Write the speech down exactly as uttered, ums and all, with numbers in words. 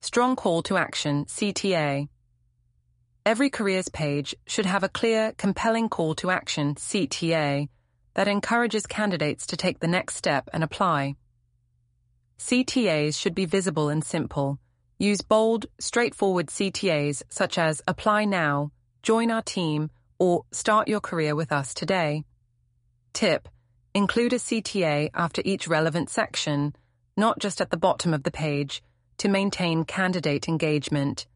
Strong Call to Action, C T A. Every careers page should have a clear, compelling call to action, C T A, that encourages candidates to take the next step and apply. C T As should be visible and simple. Use bold, straightforward C T As such as Apply Now, Join Our Team, or Start Your Career with Us Today. Tip: include a C T A after each relevant section, not just at the bottom of the page, to maintain candidate engagement.